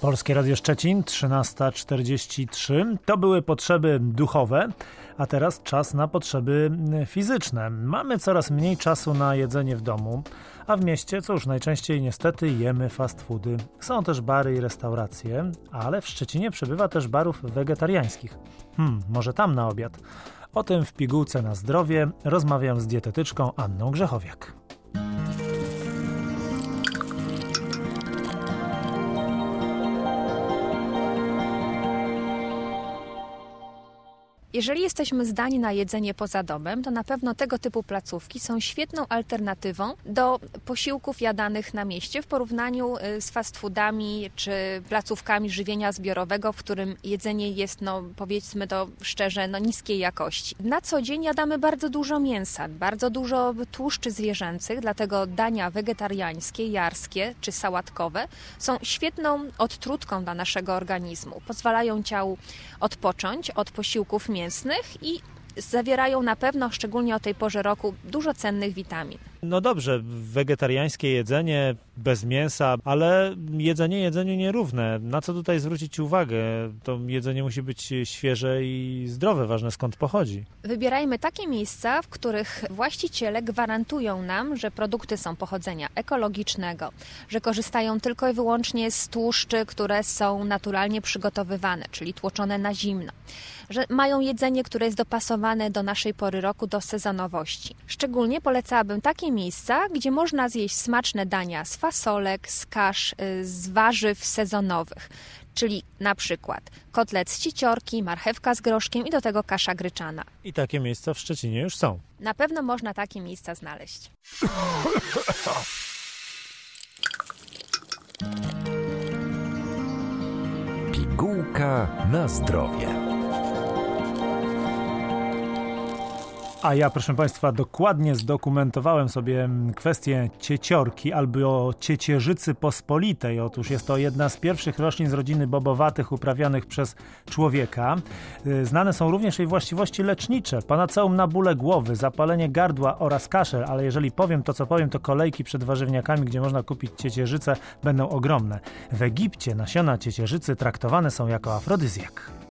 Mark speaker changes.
Speaker 1: Polskie Radio Szczecin, 13:43. To były potrzeby duchowe, a teraz czas na potrzeby fizyczne. Mamy coraz mniej czasu na jedzenie w domu, a w mieście, cóż, najczęściej niestety jemy fast foody. Są też bary i restauracje, ale w Szczecinie przybywa też barów wegetariańskich. Może tam na obiad. O tym w Pigułce na zdrowie rozmawiam z dietetyczką Anną Grzechowiak.
Speaker 2: Jeżeli jesteśmy zdani na jedzenie poza domem, to na pewno tego typu placówki są świetną alternatywą do posiłków jadanych na mieście w porównaniu z fast foodami czy placówkami żywienia zbiorowego, w którym jedzenie jest, powiedzmy to szczerze, niskiej jakości. Na co dzień jadamy bardzo dużo mięsa, bardzo dużo tłuszczy zwierzęcych, dlatego dania wegetariańskie, jarskie czy sałatkowe są świetną odtrutką dla naszego organizmu. Pozwalają ciału odpocząć od posiłków mięsnych i zawierają na pewno, szczególnie o tej porze roku, dużo cennych witamin.
Speaker 1: No dobrze, wegetariańskie jedzenie bez mięsa, ale jedzenie jedzeniu nierówne. Na co tutaj zwrócić uwagę? To jedzenie musi być świeże i zdrowe, ważne skąd pochodzi.
Speaker 2: Wybierajmy takie miejsca, w których właściciele gwarantują nam, że produkty są pochodzenia ekologicznego, że korzystają tylko i wyłącznie z tłuszczy, które są naturalnie przygotowywane, czyli tłoczone na zimno, że mają jedzenie, które jest dopasowane do naszej pory roku, do sezonowości. Szczególnie polecałabym takie miejsca, gdzie można zjeść smaczne dania z fasolek, z kasz, z warzyw sezonowych, czyli na przykład kotlet z cieciorki, marchewka z groszkiem i do tego kasza gryczana.
Speaker 1: I takie miejsca w Szczecinie już są.
Speaker 2: Na pewno można takie miejsca znaleźć.
Speaker 3: Pigułka na zdrowie.
Speaker 1: A ja, proszę Państwa, dokładnie zdokumentowałem sobie kwestię cieciorki albo ciecierzycy pospolitej. Otóż jest to jedna z pierwszych roślin z rodziny bobowatych uprawianych przez człowieka. Znane są również jej właściwości lecznicze, panaceum na bóle głowy, zapalenie gardła oraz kaszel, ale jeżeli powiem to, co powiem, to kolejki przed warzywniakami, gdzie można kupić ciecierzycę, będą ogromne. W Egipcie nasiona ciecierzycy traktowane są jako afrodyzjak.